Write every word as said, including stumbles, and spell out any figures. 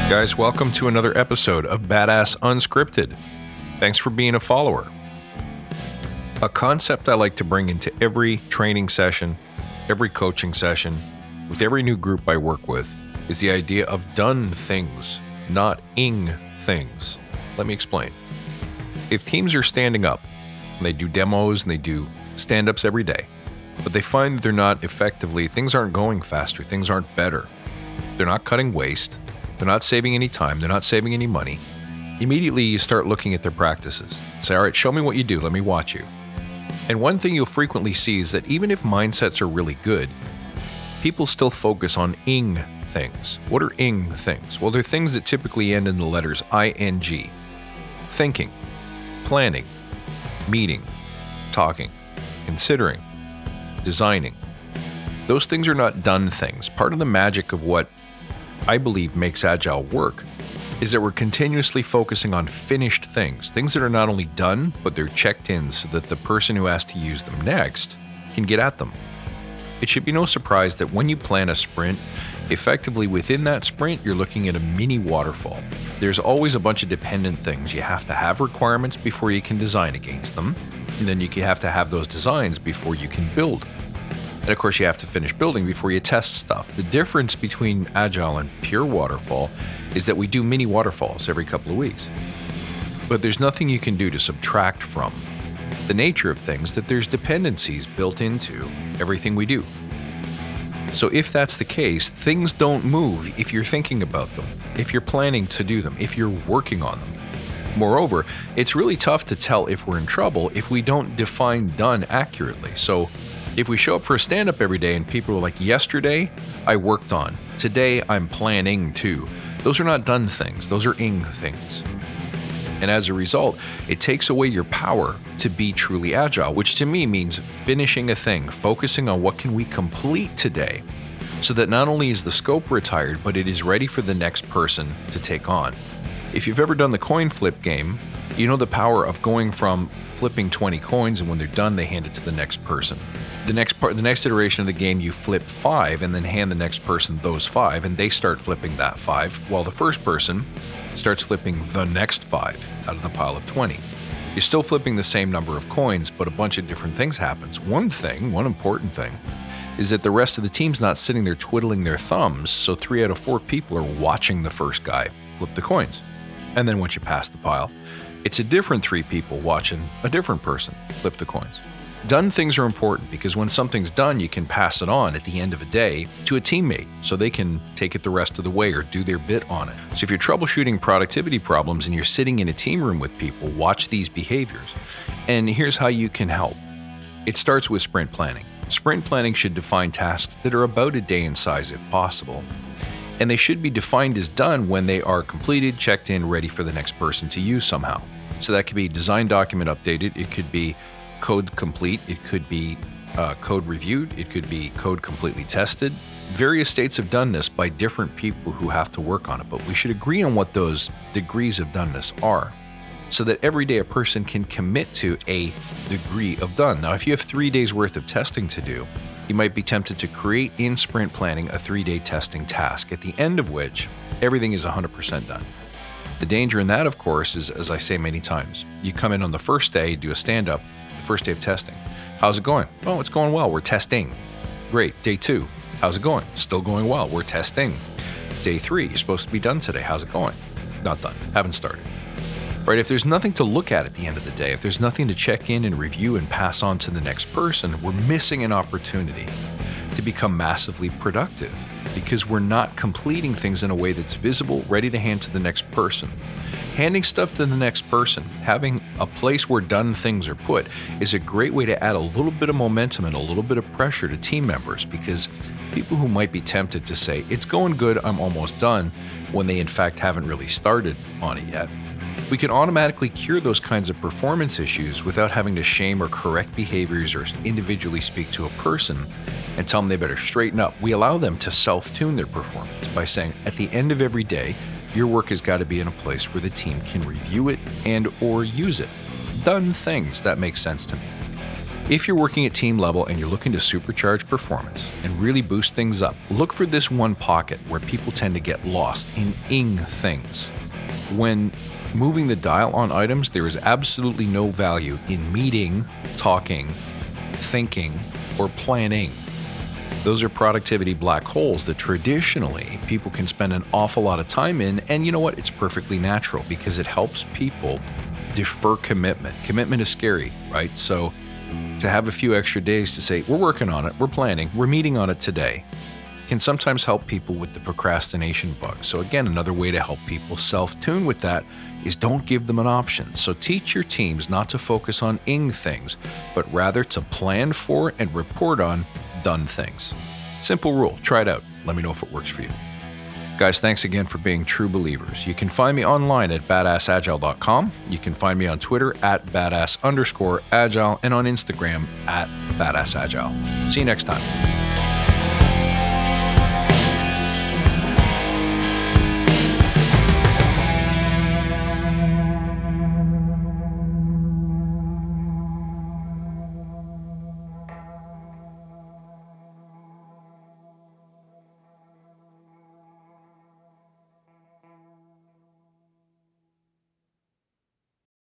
Guys, welcome to another episode of Badass Unscripted. Thanks for being a follower. A concept I like to bring into every training session, every coaching session, with every new group I work with, is the idea of done things, not ing things. Let me explain. If teams are standing up, and they do demos and they do stand-ups every day, but they find that they're not effectively, things aren't going faster, things aren't better, they're not cutting waste, they're not saving any time, they're not saving any money, immediately you start looking at their practices. Say, all right, show me what you do, let me watch you. And one thing you'll frequently see is that even if mindsets are really good, people still focus on ing things. What are ing things? Well, they're things that typically end in the letters I N G. Thinking, planning, meeting, talking, considering, designing. Those things are not done things. Part of the magic of what I believe makes Agile work is that we're continuously focusing on finished things, things that are not only done, but they're checked in so that the person who has to use them next can get at them. It should be no surprise that when you plan a sprint, effectively within that sprint, you're looking at a mini waterfall. There's always a bunch of dependent things. You have to have requirements before you can design against them, and then you have to have those designs before you can build. And of course, you have to finish building before you test stuff. The difference between Agile and pure waterfall is that we do mini waterfalls every couple of weeks. But there's nothing you can do to subtract from the nature of things, that there's dependencies built into everything we do. So if that's the case, things don't move if you're thinking about them, if you're planning to do them, if you're working on them. Moreover, it's really tough to tell if we're in trouble if we don't define done accurately. So if we show up for a stand-up every day and people are like, yesterday I worked on, today I'm planning to, those are not done things, those are ing things. And as a result, it takes away your power to be truly agile, which to me means finishing a thing, focusing on what can we complete today, so that not only is the scope retired, but it is ready for the next person to take on. If you've ever done the coin flip game, you know the power of going from flipping twenty coins, and when they're done, they hand it to the next person. The next part, the next iteration of the game, you flip five and then hand the next person those five, and they start flipping that five, while the first person starts flipping the next five out of the pile of twenty. You're still flipping the same number of coins, but a bunch of different things happens. One thing, one important thing, is that the rest of the team's not sitting there twiddling their thumbs, so three out of four people are watching the first guy flip the coins. And then once you pass the pile, it's a different three people watching a different person flip the coins. Done things are important because when something's done, you can pass it on at the end of a day to a teammate so they can take it the rest of the way or do their bit on it. So if you're troubleshooting productivity problems and you're sitting in a team room with people, watch these behaviors. And here's how you can help. It starts with sprint planning. Sprint planning should define tasks that are about a day in size if possible. And they should be defined as done when they are completed, checked in, ready for the next person to use somehow. So that could be design document updated, it could be code complete, it could be uh, code reviewed, it could be code completely tested. Various states of doneness by different people who have to work on it, but we should agree on what those degrees of doneness are so that every day a person can commit to a degree of done. Now, if you have three days worth of testing to do, you might be tempted to create in sprint planning a three-day testing task, at the end of which everything is one hundred percent done. The danger in that, of course, is, as I say many times, you come in on the first day, do a stand-up, the first day of testing. How's it going? Oh, it's going well. We're testing. Great. Day two. How's it going? Still going well. We're testing. Day three. You're supposed to be done today. How's it going? Not done. Haven't started. Right? If there's nothing to look at at the end of the day, if there's nothing to check in and review and pass on to the next person, we're missing an opportunity to become massively productive because we're not completing things in a way that's visible, ready to hand to the next person. Handing stuff to the next person, having a place where done things are put, is a great way to add a little bit of momentum and a little bit of pressure to team members, because people who might be tempted to say, it's going good, I'm almost done, when they in fact haven't really started on it yet. We can automatically cure those kinds of performance issues without having to shame or correct behaviors or individually speak to a person and tell them they better straighten up. We allow them to self-tune their performance by saying, at the end of every day, your work has got to be in a place where the team can review it and or use it. Done things. That makes sense to me. If you're working at team level and you're looking to supercharge performance and really boost things up, look for this one pocket where people tend to get lost in ing things. When moving the dial on items, there is absolutely no value in meeting, talking, thinking, or planning. Those are productivity black holes that traditionally people can spend an awful lot of time in, and you know what? It's perfectly natural because it helps people defer commitment. Commitment is scary, right? So to have a few extra days to say, we're working on it, we're planning, we're meeting on it today, can sometimes help people with the procrastination bug. So again, another way to help people self-tune with that is don't give them an option. So teach your teams not to focus on ing things, but rather to plan for and report on done things. Simple rule. Try it out. Let me know if it works for you. Guys, thanks again for being true believers. You can find me online at badass agile dot com. You can find me on Twitter at badass underscore agile and on Instagram at badass agile. See you next time.